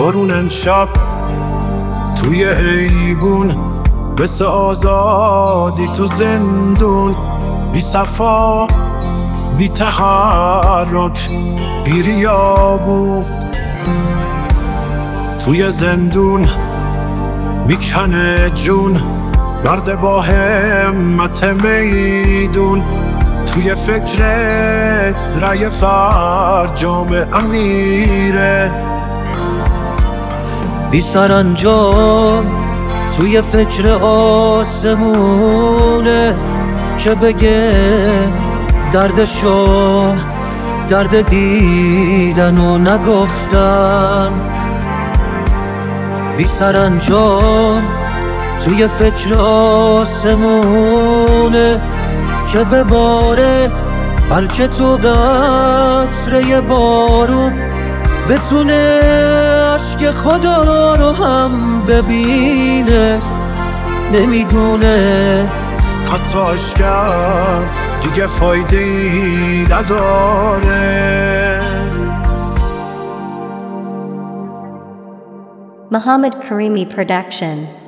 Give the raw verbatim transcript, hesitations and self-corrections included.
بارون امشب توی ایوون، مثل آزادی تو زندون، بی صفا بی تحرک بی ریا بود. توی زندون میکنه جون مرد با همت میدون، توی فکر رای فرجام امیره، بی سرانجام توی فکر آسمونه که بگه دردشو درد دیدن و نگفتن. بی سرانجام توی فکر آسمونه که بباره، بلکه تو قطره بارون بتونه عشق خدا رو هم ببینه. نمیدونه حتی عشقم دیگه فایده‌ای نداره. Muhammad Karimi Production.